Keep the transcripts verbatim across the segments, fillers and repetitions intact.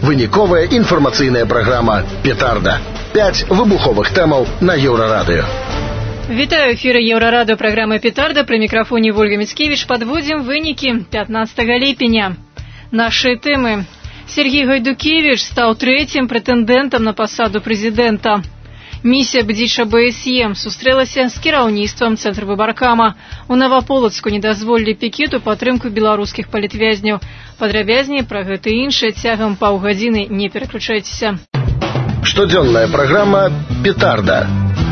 Выніковая інфармацыйная праграма «Петарда». Пяць выбуховых тэмаў на Еўрарадыё. Вітаю, эфіры Еўрарадыё, праграма «Петарда». Пры мікрафоне Вольга Міцкевіч. Подводзім вынікі пятнадцатага ліпеня. Нашы тэмы. Сергей Гайдукевич стаў трэцім прэтэндэнтам на пасаду прэзідэнта. Місія Бдзіч АБСЕ сустрэлася з кіраўніцтвам Цэнтрвыбаркама. У Наваполацку не дазволілі пікету падтрымку беларускіх палітвязняў. Падрабязней пра гэта і іншае цягам паўгадзіны, не пераключайцеся. Штодзённая праграма «Петарда».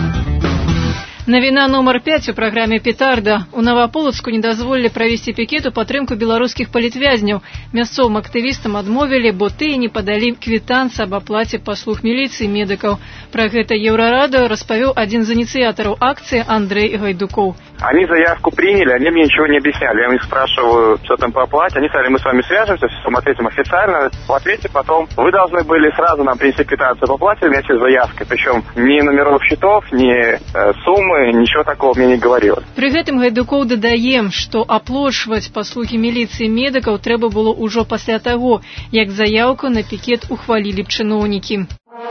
Навіна нумар пяць у праграме «Петарда». У Наваполацку не дазволілі правесці пікет у падтрымку беларускіх палітвязняў. Мясцовым актывістам адмовілі, бо тыя не падалі квітанцы аб аплаце паслуг міліцыі медыкаў. Пра гэта Еўрарадыё распавёў адзін з инициаторов акции Андрей Гайдуков. Они заявку приняли, они мне ничего не объясняли. Я у них спрашиваю, что там по оплате. Они сказали, мы с вами свяжемся, мы ответим официально. В ответе потом вы должны были сразу нам принести квитанцию по оплате вместе с заявкой. Причем ни номеров счетов, ни э, суммы, ничего такого мне не говорилось. При гэтым Гайдуков дадаем, что оплачивать паслуги милиции медиков трэба было уже после того, як заявку на пикет ухвалили чыноўнікі.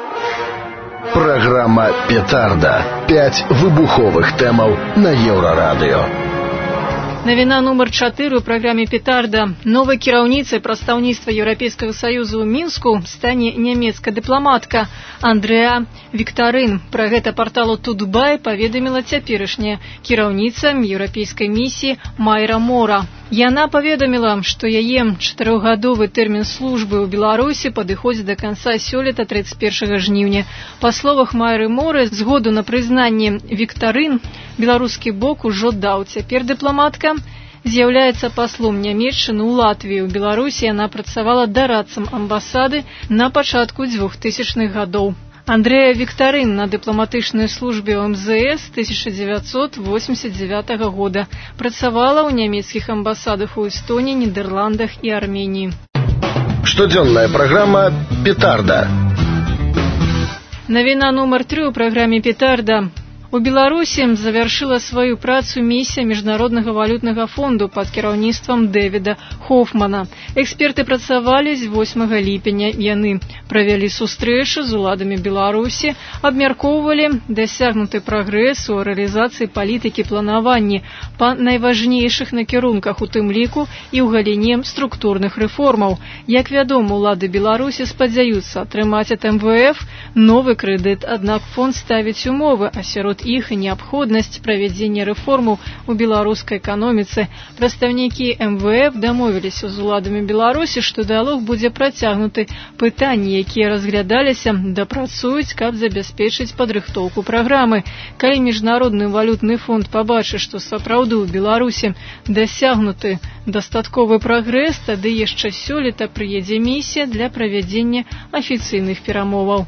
Праграма «Петарда». Пяць выбуховых тэмаў на Еўрарадыё. Навіна нумар чатыры у праграме «Петарда». Новай кіраўніцай прадстаўніцтва Еўрапейскага Саюзу ў Мінску стане нямецкая дыпламатка Андрэа Викторин. Пра гэта парталу Тутбай паведаміла цяперашняя кіраўніца еўрапейскай місіі Майра Мора. Яна паведаміла, што яе чатырохгадовы тэрмін службы ў Беларусі падыходзіць да канца сёлета тридцать первого жніўня. Па словах Майры Моры, згоду на прызнанне Викторин беларускі бок ужо даў. Цяпер дыпламатка з'яўляецца паслом Нямецчыны ў Латвіі. У Беларусі яна працавала дарадцам амбасады на пачатку двухтысячных гадоў. Андрэа Викторин на дыпламатычнай службе ў эм зэ эс тысяча девятьсот восемьдесят девятого года. Працавала ў нямецкіх амбасадах у Эстоніі, Нідерландах і Арменіі. Штодзённая праграма «Петарда». Навіна нумар тры у праграме «Петарда». У Беларусі завяршыла сваю працу місія Міжнароднага валютнага фонду пад кіраўніцтвам Дэвіда Хофмана. Эксперты працавалі з восьмага ліпеня. Яны правялі сустрэчы з уладамі Беларусі, абмяркоўвалі дасягнуты прагрэс у рэалізацыі палітыкі планавання па найважнейшых накірунках, у тым ліку і ў галіне структурных рэформаў. Як вядома, улады Беларусі спадзяюцца атрымаць ад эм вэ эф новы крэдыт, аднак фонд ставіць умовы, а сярод іх і неабходнасць правядзення рэформаў у беларускай эканоміцы. Прадстаўнікі эм вэ эф дамовіліся з уладамі Беларусі, што дыялог будзе працягнуты. Пытанні, якія разглядаліся, дапрацуюць, каб забяспечыць падрыхтоўку праграмы. Калі Міжнародны валютны фонд пабачыць, што сапраўды ў Беларусі дасягнуты дастатковы прагрэс, тады яшчэ сёлета прыедзе місія для правядзення афіцыйных перамоваў.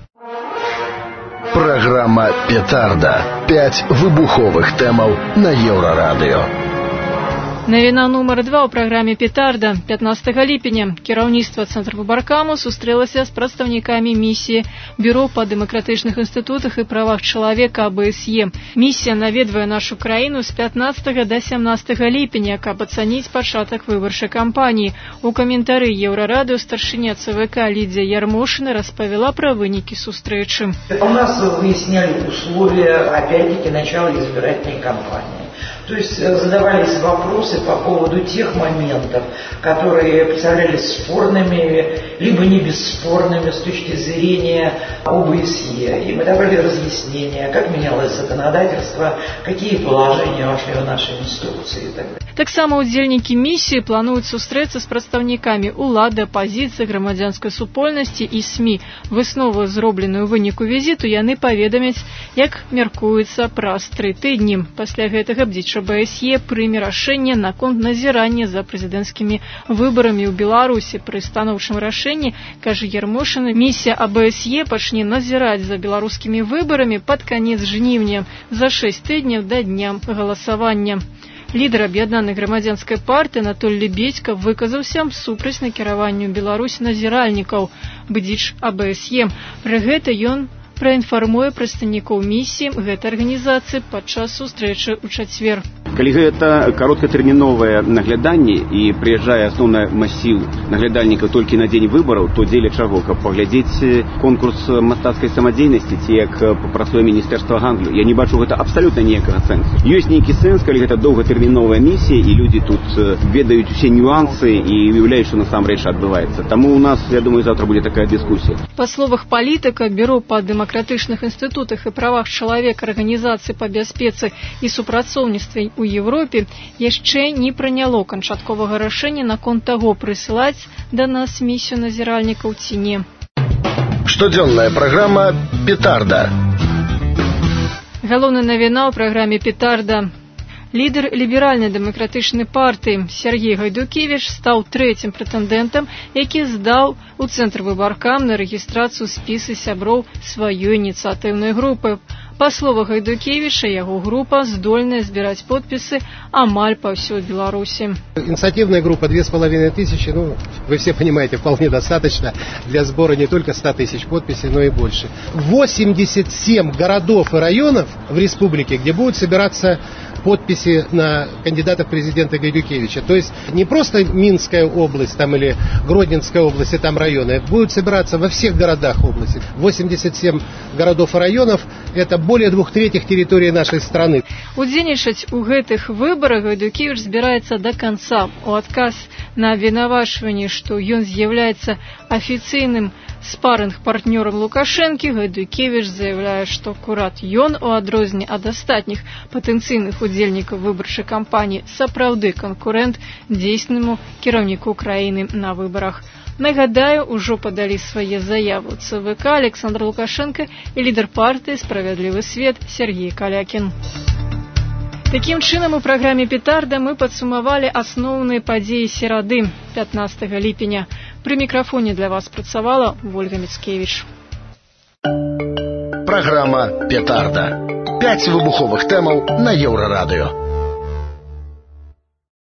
Праграма «Петарда». Пяць выбуховых тэмаў на Еўрарадыё. Навіна нумар два ў праграме «Петарда». пятнадцатага ліпеня кіраўніцтва Цэнтрвыбаркаму сустрэлася з прадстаўнікамі місіі Бюро па дэмакратычных інстытутах і правах чалавека АБСЕ. Місія наведвае нашу краіну з пятнадцатага да сямнадцатага ліпеня, каб ацаніць пачатак выбарчай кампаніі. У каментары Еўрарадыё старшыня ЦВК Лідзія Ярмошына распавяла пра вынікі сустрэчы. У нас выясняли условия, опять-таки, начала избирательной кампании. То есть задавались вопросы по поводу тех моментов, которые представлялись спорными, либо не бесспорными с точки зрения ОБСЕ. И мы давали разъяснения, как менялось законодательство, какие положения вошли в наши инструкции и так далее. Таксама удзельнікі місіі плануюць сустрэцца з прадстаўнікамі улады, апазіцыі, грамадзянскай супольнасці і СМІ. Выснову, зробленую ў выніку візіту, яны паведамяць, як мяркуецца праз тры тыдні. Пасля гэтага Бдзіч АБСЕ прыме рашэнне наконт назірання за прэзідэнцкімі выбарамі ў Беларусі. Пры станоўчым рашэнні, кажа Ярмошына, місія АБСЕ пачне назіраць за беларускімі выбарамі пад канец жніўня, за шэсць тыдняў да дня галасавання. Лідар аб'яднанай грамадзянскай партыі Анатоль Лебедька выказаўся супраць накіраванню Беларусі назіральнікаў Бдзіч АБСЕ. Пры гэта ён праінфармуе прадстаўнікоў місіі гэтай арганізацыі падчас сустрэчы ў чацвер. Калі гэта кароткатэрміновае нагляданне і прыязджае асноўны масіў наглядальнікаў толькі на дзень выбараў, то дзеля чаго? Каб паглядзець конкурс мастацкай самадзейнасці ці як працуе міністэрства гандлю. Я не бачу гэта абсалютна ніякага сэнсу. Ёсць нейкі сэнс, калі гэта доўгатэрміновая місія і людзі тут ведаюць усе нюансы і уяўляюць, што насамрэч адбываецца. Таму у нас, я думаю, завтра будзе такая дыскусія. Па словах палітыка, Бюро па дэмакратычных інстытутах і правах чалавека Арганізацыі па бяспецы і супрацоўніцтве ў Европе яшчэ не прыняло канчатковага рашэння наконт таго, прысылаць да нас місію назіральнікаў ці не. Штодзённая праграма «Петарда». Галоўная навіна ў праграме «Петарда». Лідер ліберальнай дэмакратычнай партыі Сергей Гайдукевіч стаў трэцім прэтэндэнтам, які здаў у цэнтр выбаркам на рэгістрацыю спісы сяброў сваёй ініцыятыўнай групы. Па словах Гайдукевича, яго группа здольная збирать подписи амаль по всей Беларуси. Инициативная группа две с половиной тысячи, ну, вы все понимаете, вполне достаточно для сбора не только ста тысяч подписей, но и больше. восемьдесят семь городов и районов в республике, где будут собираться подписи на кандидата в президенты Гайдукевича. То есть не просто Минская область там, или Гродненская область и там районы, будут собираться во всех городах области. восемьдесят семь городов и районов – это более двух третьих территории нашей страны. Удзельнічаць у гэтых выбарах Гайдукевич збіраецца до конца. У адказ на абвінавачванне, што ён з'яўляецца афіцыйным спарринг-партнёрам Лукашэнкі, Гайдукевич заявляе, што акурат ён, у адрозненне ад астатніх патэнцыйных удзельнікаў выбарчай кампаніі, сапраўды канкурэнт дзейснаму кіраўніку краіны на выбарах. Нагадаю, ужо падалі свае заявы ў ЦВК Александр Лукашенко і лідар партыі «Справядлівы свет» Сергей Калякін. Такім чынам, у праграме «Петарда» мы падсумавалі асноўныя падзеі серады, пятнадцатага ліпеня. Пры мікрафоне для вас працавала Вольга Міцкевіч. Праграма «Петарда». Пяць выбуховых тэмаў на Еўрарадыё.